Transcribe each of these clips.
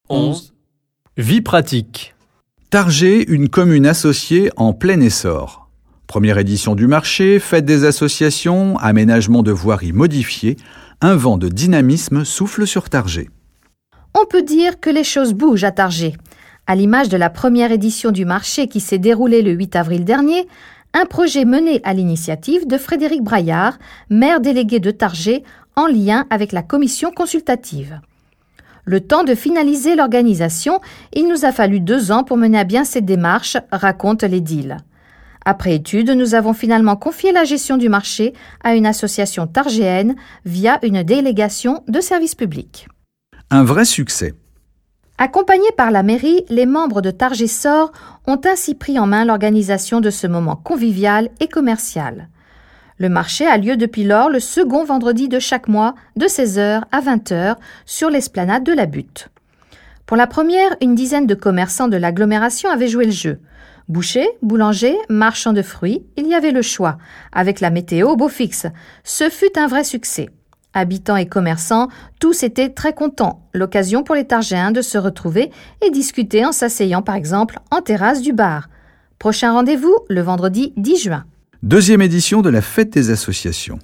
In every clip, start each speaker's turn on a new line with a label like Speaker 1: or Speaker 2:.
Speaker 1: 11. Vie pratique.
Speaker 2: Targé, une commune associée en plein essor. Première édition du marché, fête des associations, aménagement de voiries modifiées, un vent de dynamisme souffle sur Targé.
Speaker 3: On peut dire que les choses bougent à Targé. À l'image de la première édition du marché qui s'est déroulée le 8 avril dernier, un projet mené à l'initiative de Frédéric Braillard, maire délégué de Targé, en lien avec la commission consultative. Le temps de finaliser l'organisation, il nous a fallu 2 ans pour mener à bien cette démarche, raconte l'édile. Après étude, nous avons finalement confié la gestion du marché à une association targéenne via une délégation de service public.
Speaker 2: Un vrai succès.
Speaker 3: Accompagnés par la mairie, les membres de Targé-Sort ont ainsi pris en main l'organisation de ce moment convivial et commercial. Le marché a lieu depuis lors le second vendredi de chaque mois, de 16h à 20h, sur l'esplanade de la Butte. Pour la première, une dizaine de commerçants de l'agglomération avaient joué le jeu. Bouchers, boulangers, marchands de fruits, il y avait le choix. Avec la météo au beau fixe, ce fut un vrai succès. Habitants et commerçants, tous étaient très contents. L'occasion pour les Targéens de se retrouver et discuter en s'asseyant par exemple en terrasse du bar. Prochain rendez-vous, le vendredi 10 juin.
Speaker 2: Deuxième édition de la fête des associations.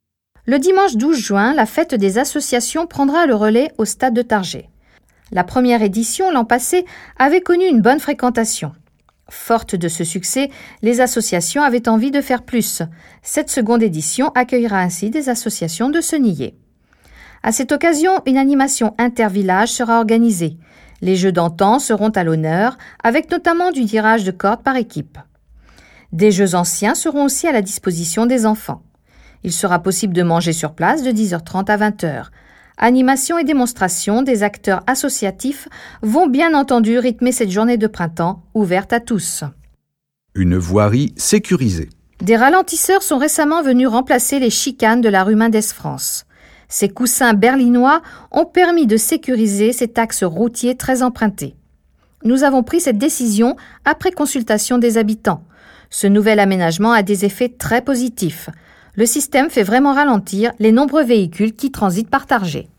Speaker 3: Le dimanche 12 juin, la fête des associations prendra le relais au stade de Targé. La première édition, l'an passé, avait connu une bonne fréquentation. Forte de ce succès, les associations avaient envie de faire plus. Cette seconde édition accueillera ainsi des associations de Senillé. À cette occasion, une animation intervillage sera organisée. Les jeux d'antan seront à l'honneur, avec notamment du tirage de cordes par équipe. Des jeux anciens seront aussi à la disposition des enfants. Il sera possible de manger sur place de 10h30 à 20h. Animation et démonstration des acteurs associatifs vont bien entendu rythmer cette journée de printemps ouverte à tous.
Speaker 2: Une voirie sécurisée.
Speaker 3: Des ralentisseurs sont récemment venus remplacer les chicanes de la rue Mendès-France. Ces coussins berlinois ont permis de sécuriser cet axe routier très emprunté. Nous avons pris cette décision après consultation des habitants. Ce nouvel aménagement a des effets très positifs. Le système fait vraiment ralentir les nombreux véhicules qui transitent par Targé.